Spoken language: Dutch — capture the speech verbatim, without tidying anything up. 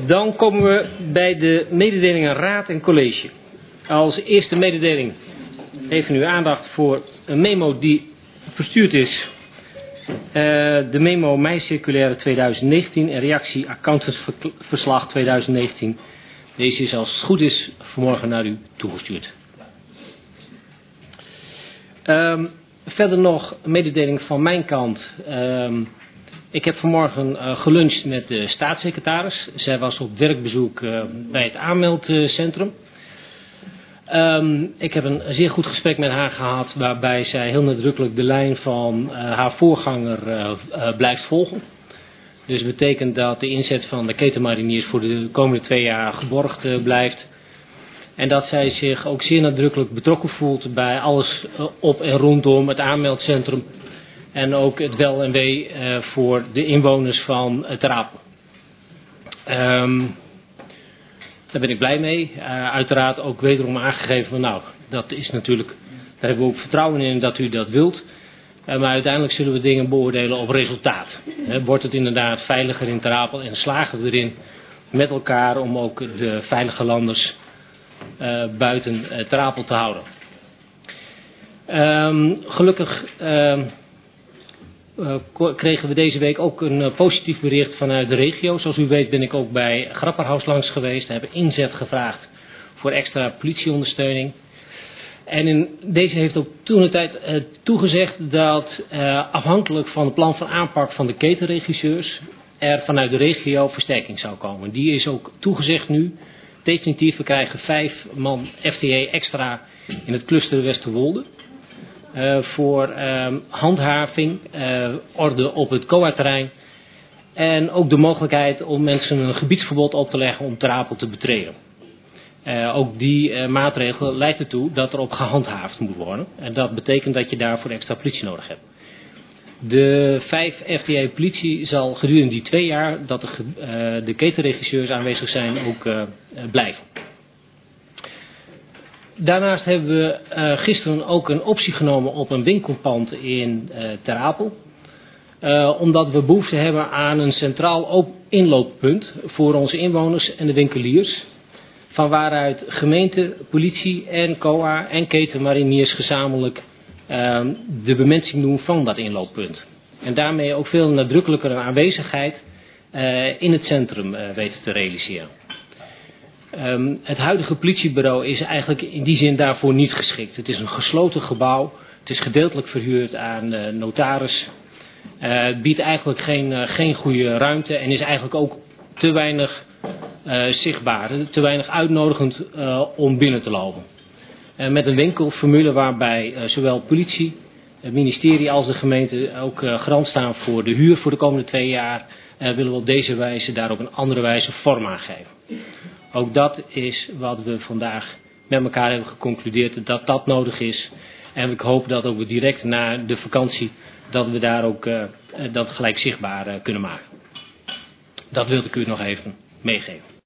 Dan komen we bij de mededelingen Raad en College. Als eerste mededeling even uw aandacht voor een memo die verstuurd is. Uh, de memo mei-circulaire tweeduizend negentien en reactie accountantsverslag tweeduizend negentien. Deze is als het goed is vanmorgen naar u toegestuurd. Um, verder nog een mededeling van mijn kant. Um, ik heb vanmorgen uh, geluncht met de staatssecretaris. Zij was op werkbezoek uh, bij het aanmeldcentrum. Um, ik heb een zeer goed gesprek met haar gehad, waarbij zij heel nadrukkelijk de lijn van uh, haar voorganger uh, uh, blijft volgen. Dus dat betekent dat de inzet van de ketenmariniers voor de komende twee jaar geborgd uh, blijft. En dat zij zich ook zeer nadrukkelijk betrokken voelt bij alles uh, op en rondom het aanmeldcentrum. En ook het wel en wee uh, voor de inwoners van uh, Ter Apel. Um, Daar ben ik blij mee. Uh, uiteraard ook wederom aangegeven van nou, dat is natuurlijk, daar hebben we ook vertrouwen in dat u dat wilt. Uh, maar uiteindelijk zullen we dingen beoordelen op resultaat. He, wordt het inderdaad veiliger in Ter Apel en slagen we erin met elkaar om ook de veilige landers uh, buiten uh, Ter Apel te houden. Um, gelukkig uh, uh, kregen we deze week ook een uh, positief bericht vanuit de regio. Zoals u weet ben ik ook bij Grapperhaus langs geweest. We hebben inzet gevraagd voor extra politieondersteuning. En in, deze heeft ook toen de tijd uh, toegezegd dat uh, afhankelijk van het plan van aanpak van de ketenregisseurs er vanuit de regio versterking zou komen. Die is ook toegezegd nu. Definitief, we krijgen vijf man F T E extra in het cluster Westerwolde. Uh, voor uh, handhaving, uh, orde op het C O A-terrein. En ook de mogelijkheid om mensen een gebiedsverbod op te leggen om Ter Apel te betreden. Uh, ook die uh, maatregel leidt ertoe dat er op gehandhaafd moet worden. En dat betekent dat je daarvoor extra politie nodig hebt. De vijf F T E politie zal gedurende die twee jaar dat de, uh, de ketenregisseurs aanwezig zijn ook uh, uh, blijven. Daarnaast hebben we uh, gisteren ook een optie genomen op een winkelpand in uh, Ter Apel. Uh, omdat we behoefte hebben aan een centraal inlooppunt voor onze inwoners en de winkeliers. Van waaruit gemeente, politie en C O A en ketenmariniers gezamenlijk uh, de bemensing doen van dat inlooppunt. En daarmee ook veel nadrukkelijker een aanwezigheid uh, in het centrum uh, weten te realiseren. Um, het huidige politiebureau is eigenlijk in die zin daarvoor niet geschikt. Het is een gesloten gebouw. Het is gedeeltelijk verhuurd aan uh, notaris. Uh, het biedt eigenlijk geen, uh, geen goede ruimte en is eigenlijk ook te weinig uh, zichtbaar. Te weinig uitnodigend uh, om binnen te lopen. Uh, met een winkelformule waarbij uh, zowel politie, het ministerie als de gemeente ook uh, garant staan voor de huur voor de komende twee jaar. Uh, willen we op deze wijze daar op een andere wijze vorm aan geven. Ook dat is wat we vandaag met elkaar hebben geconcludeerd, dat dat nodig is. En ik hoop dat ook we direct na de vakantie, dat we daar ook uh, dat gelijk zichtbaar uh, kunnen maken. Dat wilde ik u nog even meegeven.